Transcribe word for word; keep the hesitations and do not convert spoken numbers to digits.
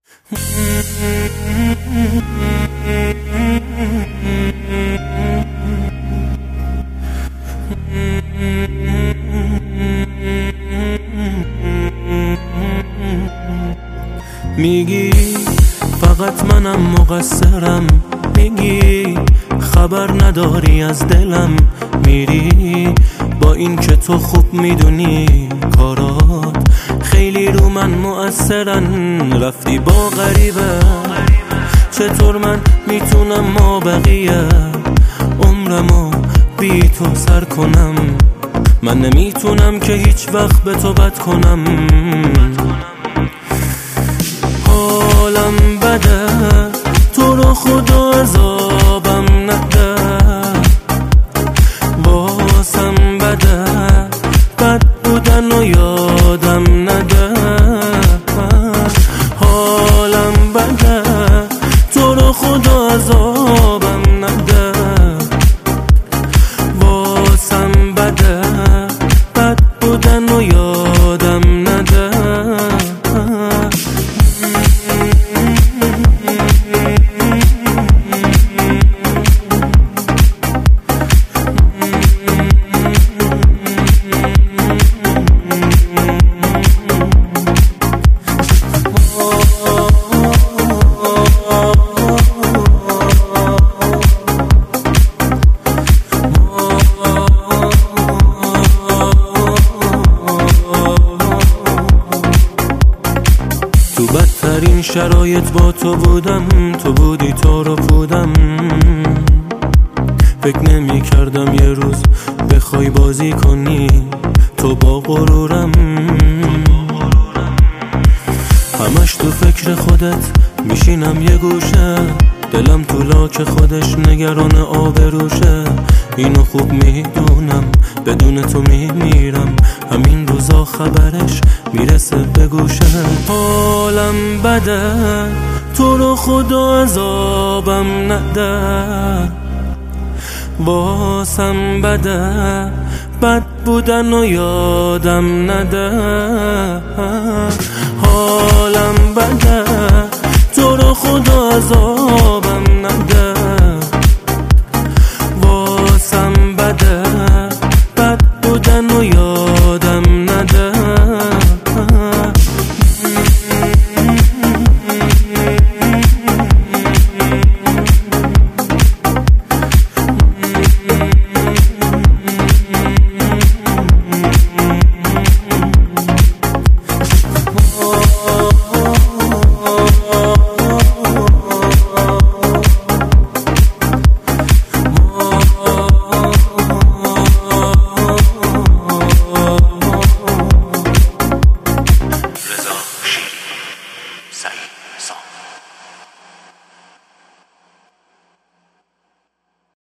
میگی فقط منم مقصرم، میگی خبر نداری از دلم، میری با این که تو خوب میدونی کارات خیلی رو من مؤثرن. رفتی با غریبه، چطور من میتونم ما بقیه عمرمو بی تو سر کنم؟ من نمیتونم که هیچ وقت به تو بد کنم. حالم بده، تو رو خدا عذابم نده، واسم بده بد بودن و یادم نده. حالم بده، تو رو خدا عذابم نده، واسم بده بد بودن و یادم نده. تو بدترین شرایط با تو بودم، تو بودی تو رو بودم. فکر نمی کردم یه روز بخوای بازی کنی تو با غرورم. همش تو فکر خودت میشینم یه گوشه، دلم تو لاک خودش نگران آبروشه. اینو خوب میدونم بدون تو میمیرم، همین روزا خبرش میرسه به گوشم. حالم بده، تو رو خدا عذابم نده، واسم بده بد بودن و یادم نده. حالم بده، تو رو خدا عذاب